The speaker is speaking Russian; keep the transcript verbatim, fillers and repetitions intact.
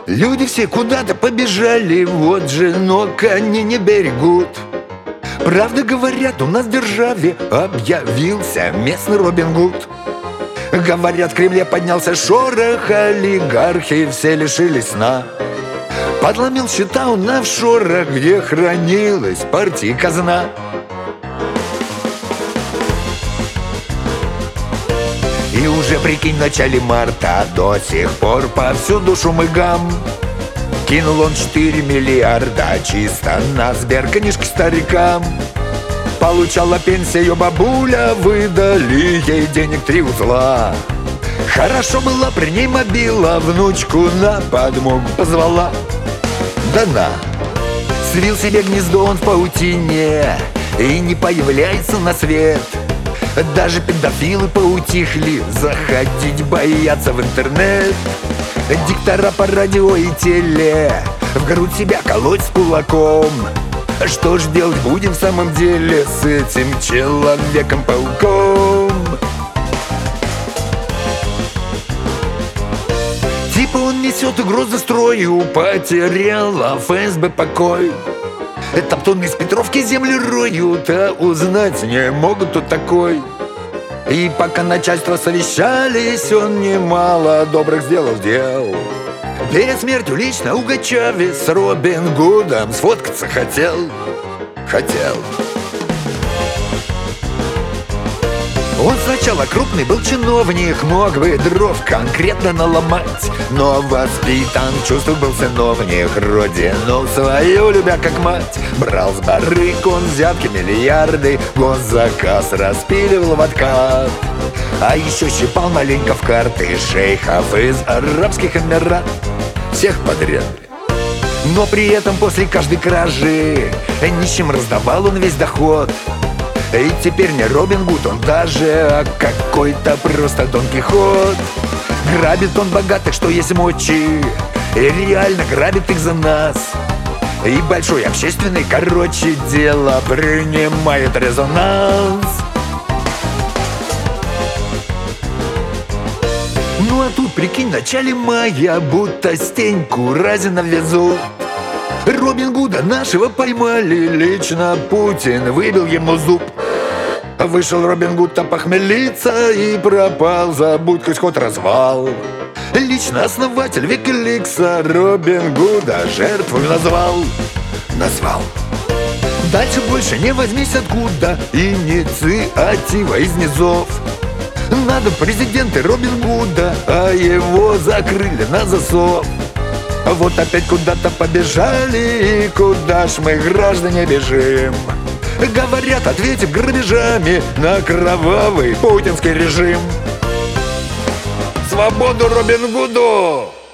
Люди все куда-то побежали, вот же, но кони не берегут. Правда говорят, у нас в державе объявился местный Робин Гуд. Говорят, в Кремле поднялся шорох, олигархи все лишились сна. Подломил счета он на офшорах, где хранилась партия казна. И уже, прикинь, в начале марта до сих пор повсюду шум и гам. Кинул он четыре миллиарда чисто на сберкнижки старикам. Получала пенсию бабуля, выдали ей денег три узла. Хорошо была при ней мобила, внучку на подмогу позвала. Да на, свил себе гнездо он в паутине и не появляется на свет. Даже педофилы поутихли, заходить боятся в интернет. Диктора по радио и теле в грудь себя колоть с кулаком. Что ж делать будем в самом деле с этим Человеком-пауком? Типа он несет угрозы строю, потеряла эф эс бэ покой. Топтуны из Петровки землю роют, а узнать не могут, кто такой. И пока начальство совещались, он немало добрых сделал дел. Перед смертью лично у Гачави с Робин Гудом сфоткаться хотел. Хотел. Он сначала крупный был чиновник, мог бы дров конкретно наломать, но воспитан в чувствах был сыновник, родину свою любя как мать. Брал с барыг он взятки миллиарды, госзаказ распиливал в откат. А еще щипал маленько в карты шейхов из Арабских Эмират. Всех подряд. Но при этом после каждой кражи нищим раздавал он весь доход. И теперь не Робин Гуд он даже, а какой-то просто Дон Кихот. Грабит он богатых, что есть мочи, и реально грабит их за нас. И большой общественный, короче, дело принимает резонанс. Ну а тут, прикинь, в начале мая будто Стеньку Разина везут. Робин Гуда нашего поймали, лично Путин выбил ему зуб. Вышел Робин Гуд похмелиться и пропал, забудь хоть ход развал. Лично основатель Викиликса Робин Гуда жертву назвал. Назвал. Дальше больше не возьмись откуда, инициатива из низов. Надо президенты Робин Гуда, а его закрыли на засов. Вот опять куда-то побежали, и куда ж мы, граждане, бежим? Говорят, ответим грабежами на кровавый путинский режим. Свободу Робин Гуду!